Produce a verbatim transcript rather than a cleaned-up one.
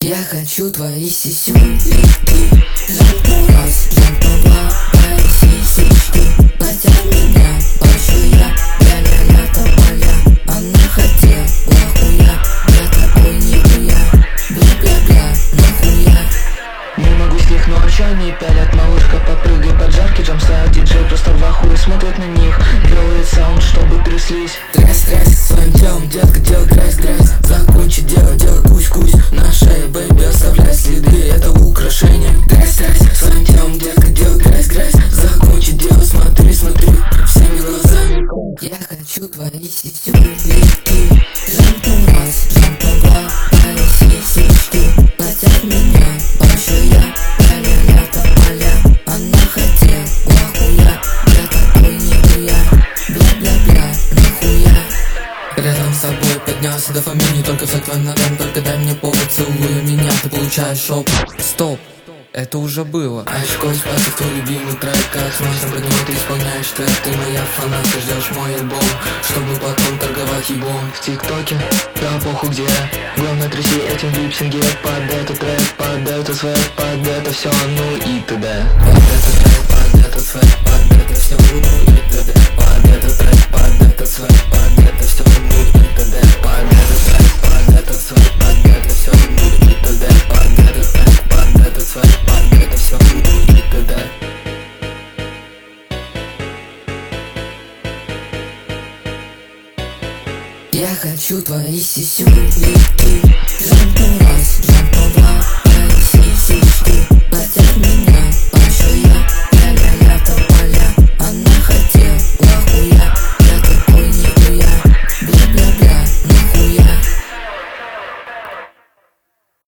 Я хочу твои сисюльки, жопу раз, жопу два, твои сисечки хотят меня, плачу я, ля-ля-ля тополя. Она хотела хуя, я такой нихуя, бля-бля-бля, нахуя. Не могу с них, но очи они пялят. Малышка, попрыгай под жаркий джамстайл. Диджей просто в ахуе смотрит на них, делает саунд, чтобы тряслись. Тряс, тряс, своим телом, детка, делай грязь, грязь. Закончи дело, делай кусь-кусь на шее, бэйби, оставляй следы, это украшение. Тряс, тряс, своим телом, детка, делай грязь, грязь. Закончи дело, смотри, смотри всеми глазами. Я хочу твои сисюльки, жопу раз, жопу два, твои сисечки хотят меня, плачу я, ля-ля-ля тополя. Она хотела хуя, я такой нихуя, бля-бля-бля, нахуя. Рядом с тобой поднялся дофамин, не только за твой ногам, только дай мне повод, целуя меня, ты получаешь шок. Стоп, это уже было. Очко спасет твой любимый трек, как можно под него ты исполняешь трек. Ты моя фанатка, ждешь мой альбом, чтобы потом торговать еблом. В ТикТоке, да похуй где. Главное тряси этим липсинге. Под этот трек, под этот свет, под это все, ну и т.д. Под этот трек, под этот свет, под это все, ну и т.д. Под этот трек, под этот свет, под это все, ну и т.д. Под этот трек, под этот свет, под это все, ну и т.д. Под этот трек, под этот свет, под это все, ну и т.д. Я хочу твои сисюльки.